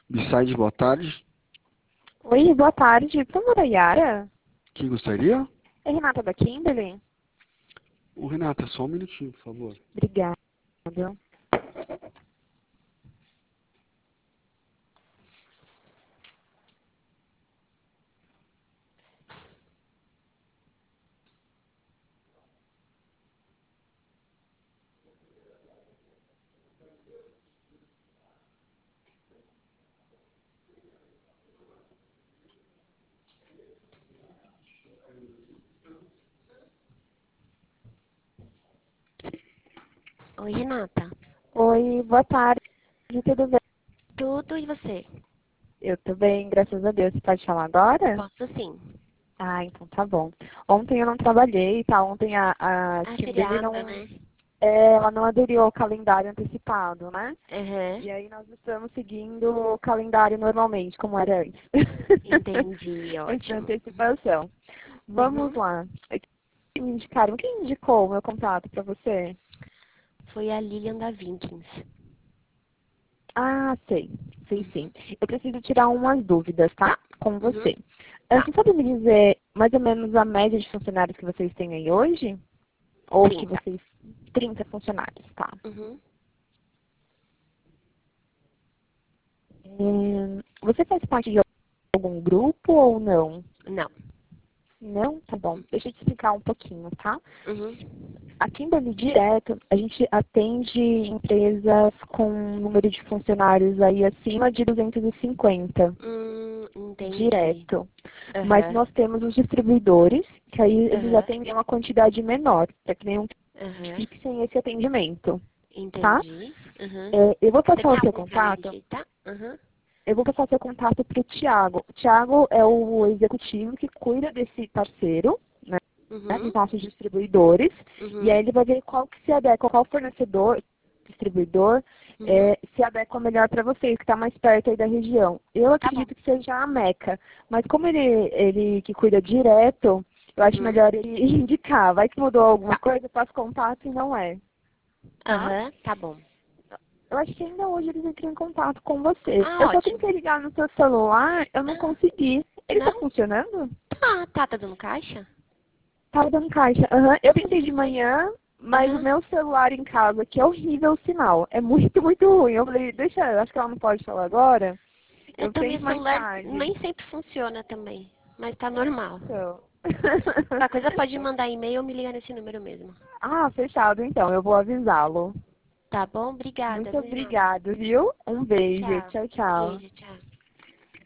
Bisside, boa tarde. Oi, boa tarde. Por favor, a Yara? Quem gostaria? É Renata da Kimberly? Ô, Renata, só um minutinho, por favor. Obrigada. Oi, Renata. Oi, boa tarde. Tudo bem? Tudo e você? Eu tô bem, graças a Deus. Você pode falar agora? Posso sim. Ah, então tá bom. Ontem eu não trabalhei, tá? Ontem a Ah, Kimberly feriado, não, né? ela não aderiu ao calendário antecipado, né? Uhum. E aí nós estamos seguindo o calendário normalmente, como era antes. Entendi, Essa ótimo. antecipação. Vamos Uhum. lá. Me indicaram. Quem indicou o meu contato para você? Foi a Lilian da Vinkins. Ah, sei. Sei sim. Uhum. Eu preciso tirar umas dúvidas, tá? Com Uhum. você. Tá. Você sabe me dizer mais ou menos a média de funcionários que vocês têm aí hoje? Ou que 30. vocês... 30 funcionários, tá? Uhum. Você faz parte de algum grupo ou não? Não. Não? Tá bom. Deixa eu te explicar um pouquinho, tá? Uhum. Aqui em Belo Direto, a gente atende empresas com um número de funcionários aí acima de 250. Entendi. Direto. Mas Aham. nós temos os distribuidores, que aí eles Aham. atendem uma quantidade menor, para que nenhum Aham. fixem esse atendimento, tá? Entendi. Uhum. Eu vou Você passar tem o seu algum pra me contato. ajeitar? Uhum. Eu vou passar o seu contato para o Tiago. O Tiago é o executivo que cuida desse parceiro, né, dos Uhum. nossos distribuidores, e aí Uhum. ele vai ver qual que se adequa, qual fornecedor, distribuidor, Uhum. se adequa melhor para vocês, que está mais perto aí da região. Eu Tá bom. acredito que seja a Meca, mas como ele que cuida direto, eu acho Uhum. melhor ele indicar. Vai que mudou alguma Tá. coisa, eu faço contato e não é, tá? Aham. Tá bom. Eu acho que ainda hoje eles entram em contato com você. Ah, Eu só ótimo. tentei ligar no seu celular, eu não Ah, consegui. Ele tá não? funcionando? Tá dando caixa? Tava dando caixa. Aham. Eu tentei de Não sei. manhã, mas o Aham. meu celular em casa, que é horrível o sinal. É muito, muito ruim. Eu falei, deixa, eu acho que ela não pode falar agora. Eu Eu também, tento o mais celular tarde. nem sempre funciona também, mas tá normal. Então. Qualquer coisa pode mandar e-mail ou me ligar nesse número mesmo. Ah, fechado então. Eu vou avisá-lo. Tá bom? Obrigada, Muito viu, Renata? obrigada, viu? Um beijo. Tchau. Tchau, tchau. Beijo, tchau.